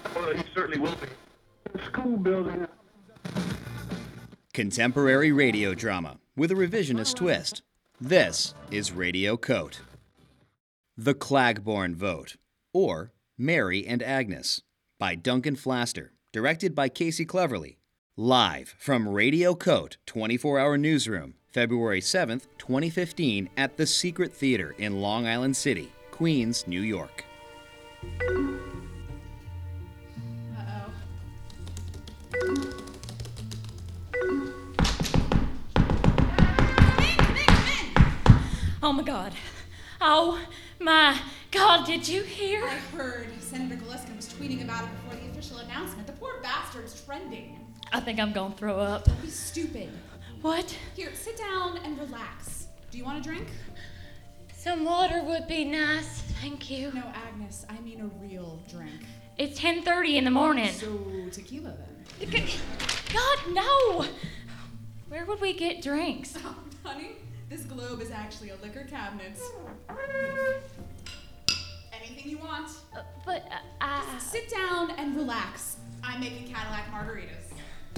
Well, he certainly will be. The school building. Contemporary radio drama with a revisionist twist. This is Radio Coat. The Clagborn Vote, or Mary and Agnes, by Duncan Flaster, directed by Casey Cleverly. Live from Radio Coat 24-hour newsroom, February 7th, 2015, at the Secret Theater in Long Island City, Queens, New York. Oh my God. Oh my God, did you hear? I heard Senator Gluskin was tweeting about it before the official announcement. The poor bastard's trending. I think I'm gonna throw up. Don't be stupid. What? Here, sit down and relax. Do you want a drink? Some water would be nice, thank you. No, Agnes, I mean a real drink. It's 10:30 in the morning. So, tequila then. God, no! Where would we get drinks? Oh, honey, this globe is actually a liquor cabinet. Anything you want. But Just sit down and relax. I'm making Cadillac margaritas.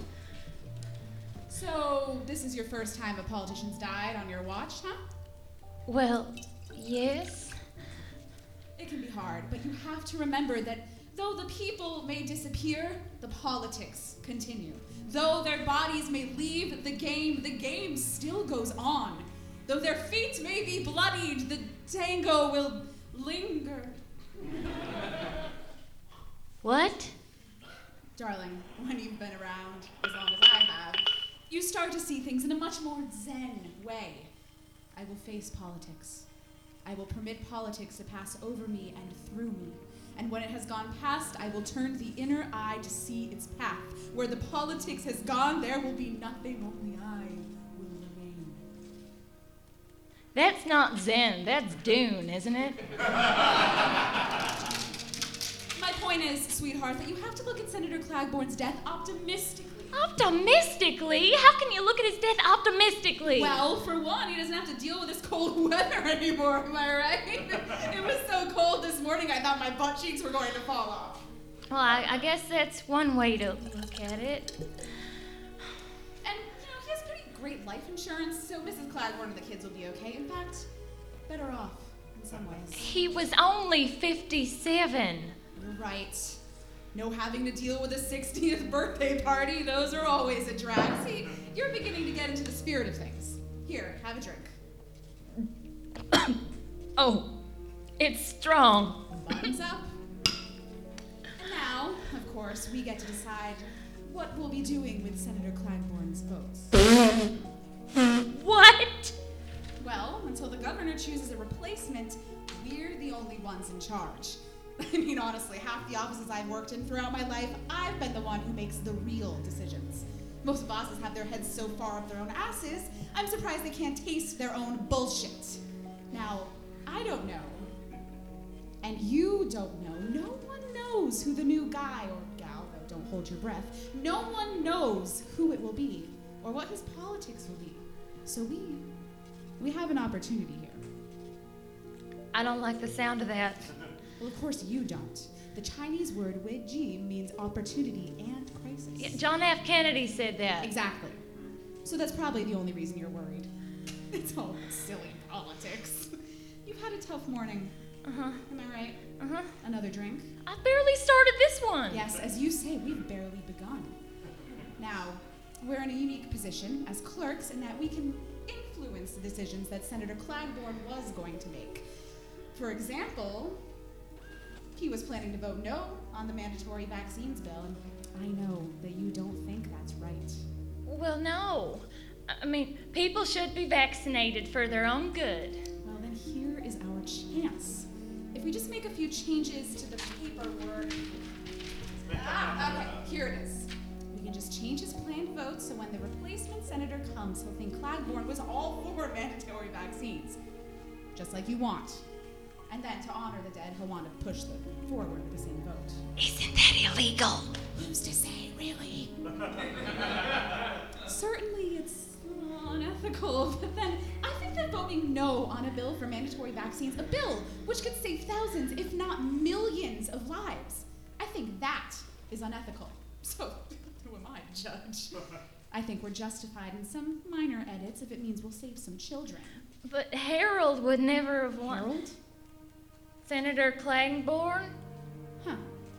So, this is your first time a politician's died on your watch, huh? Well, yes. It can be hard, but you have to remember that though the people may disappear, the politics continue. Though their bodies may leave the game still goes on. Though their feet may be bloodied, the tango will linger. What? Darling, when you've been around as long as I have, you start to see things in a much more zen way. I will face politics. I will permit politics to pass over me and through me. And when it has gone past, I will turn the inner eye to see its path. Where the politics has gone, there will be nothing, only I will remain. That's not Zen, that's Dune, isn't it? My point is, sweetheart, that you have to look at Senator Clagborn's death optimistically. Optimistically? How can you look at his death optimistically? Well, for one, he doesn't have to deal with this cold weather anymore, am I right? It was so cold this morning, I thought my butt cheeks were going to fall off. Well, I guess that's one way to look at it. And, he has pretty great life insurance, so Mrs. Clagborn and the kids will be okay. In fact, better off in some ways. He was only 57. You're right. No having to deal with a 60th birthday party, those are always a drag. See, you're beginning to get into the spirit of things. Here, have a drink. Oh, it's strong. Bottoms up. And now, of course, we get to decide what we'll be doing with Senator Clagborn's votes. What? Well, until the governor chooses a replacement, we're the only ones in charge. I mean, honestly, half the offices I've worked in throughout my life, I've been the one who makes the real decisions. Most bosses have their heads so far up their own asses, I'm surprised they can't taste their own bullshit. Now, I don't know, and you don't know. No one knows who the new guy or gal, though don't hold your breath, no one knows who it will be or what his politics will be. So we have an opportunity here. I don't like the sound of that. Well, of course you don't. The Chinese word weiji means opportunity and crisis. Yeah, John F. Kennedy said that. Exactly. So that's probably the only reason you're worried. It's all silly politics. You've had a tough morning. Uh-huh. Am I right? Uh-huh. Another drink? I barely started this one. Yes, as you say, we've barely begun. Now, we're in a unique position as clerks in that we can influence the decisions that Senator Clagborn was going to make. For example, he was planning to vote no on the mandatory vaccines bill, and I know that you don't think that's right. Well, no. I mean, people should be vaccinated for their own good. Well, then here is our chance. If we just make a few changes to the paperwork... okay, here it is. We can just change his planned vote so when the replacement senator comes, he'll think Clagborn was all for mandatory vaccines. Just like you want. And then, to honor the dead, he'll want to push them forward with the same vote. Isn't that illegal? Who's to say, really? Certainly it's unethical, but then I think that voting no on a bill for mandatory vaccines, a bill which could save thousands, if not millions of lives, I think that is unethical. So, who am I to judge? I think we're justified in some minor edits if it means we'll save some children. But Harold would never have won. Harold? Senator Clagborn? Huh.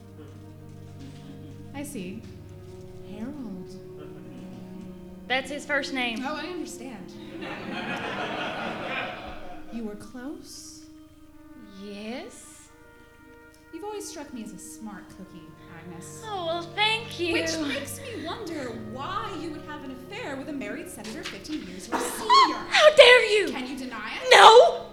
I see. Harold. That's his first name. Oh, I understand. You were close? Yes? You've always struck me as a smart cookie, Agnes. Oh, well, thank you. Which makes me wonder why you would have an affair with a married senator 15 years your senior. How dare you! Can you deny it? No!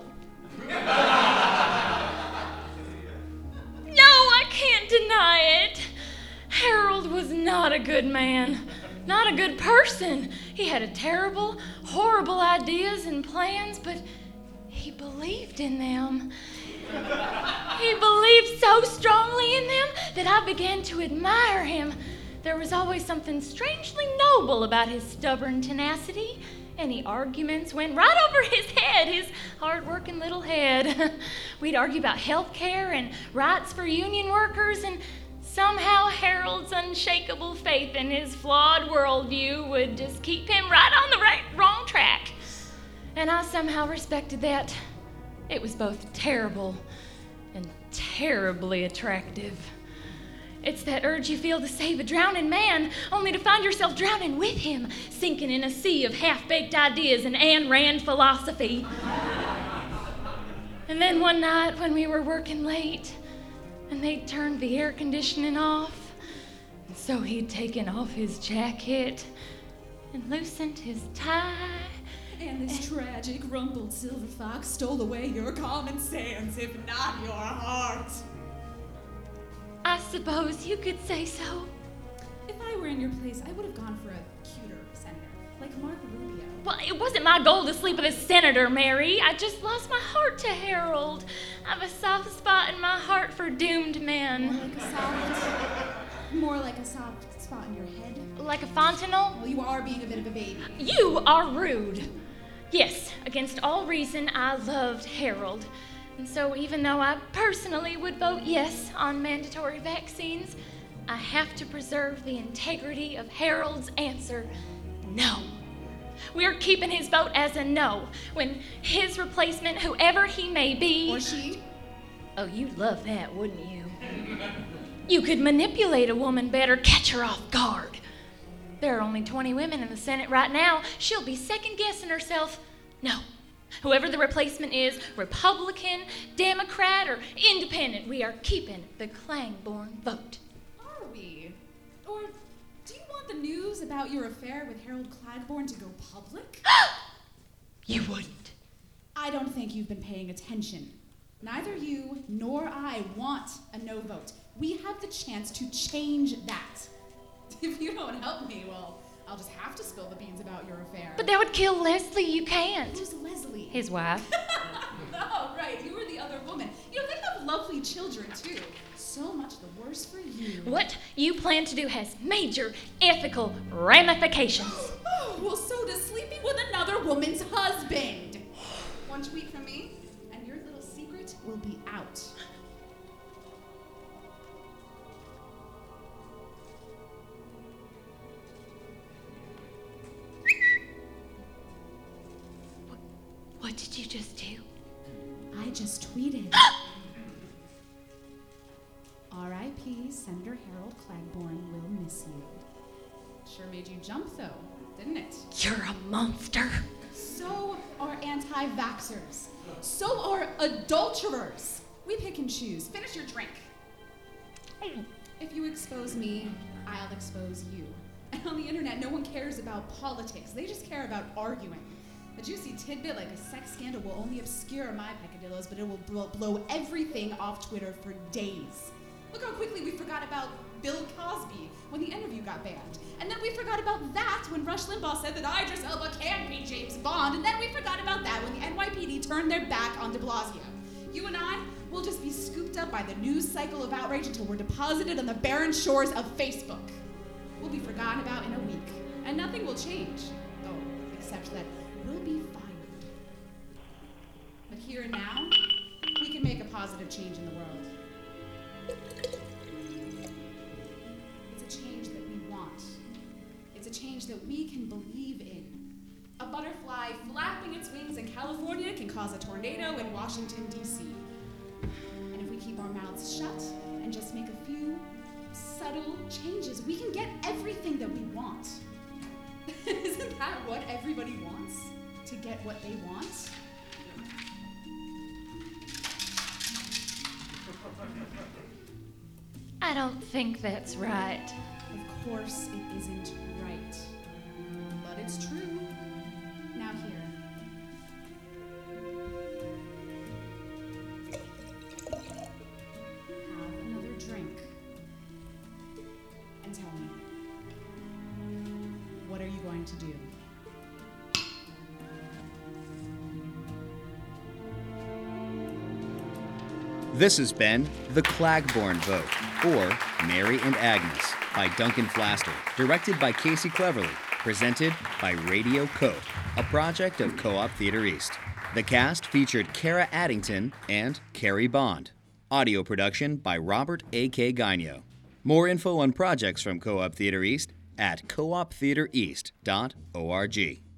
No, I can't deny it. Harold was not a good man. Not a good person. He had terrible, horrible ideas and plans, but he believed in them. He believed so strongly in them that I began to admire him. There was always something strangely noble about his stubborn tenacity. Any arguments went right over his head, his hard-working little head. We'd argue about health care and rights for union workers, and somehow Harold's unshakable faith in his flawed worldview would just keep him right on the wrong track. And I somehow respected that. It was both terrible and terribly attractive. It's that urge you feel to save a drowning man, only to find yourself drowning with him, sinking in a sea of half-baked ideas and Ayn Rand philosophy. And then one night when we were working late, and they'd turned the air conditioning off, and so he'd taken off his jacket and loosened his tie. And this tragic, rumpled silver fox stole away your common sense, if not your heart. I suppose you could say so. If I were in your place, I would have gone for a cuter senator, like Marco Rubio. Well, it wasn't my goal to sleep with a senator, Mary. I just lost my heart to Harold. I have a soft spot in my heart for doomed men. More like a soft spot in your head. Like a fontanel? Well, you are being a bit of a baby. You are rude. Yes, against all reason, I loved Harold. And so even though I personally would vote yes on mandatory vaccines, I have to preserve the integrity of Harold's answer, no. We're keeping his vote as a no, when his replacement, whoever he may be... Or she? Oh, you'd love that, wouldn't you? You could manipulate a woman better, catch her off guard. There are only 20 women in the Senate right now. She'll be second-guessing herself. No. Whoever the replacement is, Republican, Democrat, or Independent, we are keeping the Clagborn vote. Are we? Or do you want the news about your affair with Harold Clagborn to go public? You wouldn't. I don't think you've been paying attention. Neither you nor I want a no vote. We have the chance to change that. If you don't help me, well, I'll just have to spill the beans about your affair. But that would kill Leslie. You can't. Who's Leslie? His wife. Oh, right. You were the other woman. You know, they have lovely children, too. So much the worse for you. What you plan to do has major ethical ramifications. Oh, well, so does sleeping with another woman's husband. One tweet from me, and your little secret will be out. What did you just do? I just tweeted. R.I.P. Senator Harold Clagborn will miss you. Sure made you jump, though, didn't it? You're a monster. So are anti-vaxxers. So are adulterers. We pick and choose. Finish your drink. If you expose me, I'll expose you. And on the internet, no one cares about politics. They just care about arguing. A juicy tidbit like a sex scandal will only obscure my peccadillos, but it will blow everything off Twitter for days. Look how quickly we forgot about Bill Cosby when the interview got banned. And then we forgot about that when Rush Limbaugh said that Idris Elba can't be James Bond. And then we forgot about that when the NYPD turned their back on de Blasio. You and I will just be scooped up by the news cycle of outrage until we're deposited on the barren shores of Facebook. We'll be forgotten about in a week, and nothing will change. Oh, except that we'll be fired. But here and now, we can make a positive change in the world. change that we can believe in. A butterfly flapping its wings in California can cause a tornado in Washington, D.C. And if we keep our mouths shut and just make a few subtle changes, we can get everything that we want. Isn't that what everybody wants? To get what they want? I don't think that's right. Of course it isn't right. But it's true. Now here. Have another drink. And tell me, what are you going to do? This has been The Clagborn Vote, or Mary and Agnes, by Duncan Flaster, directed by Casey Cleverly, presented by Radio Coat, a project of Co-op Theater East. The cast featured Kara Addington and Carrie Bond. Audio production by Robert A.K. Gagno. More info on projects from Co-op Theater East at cooptheatereast.org.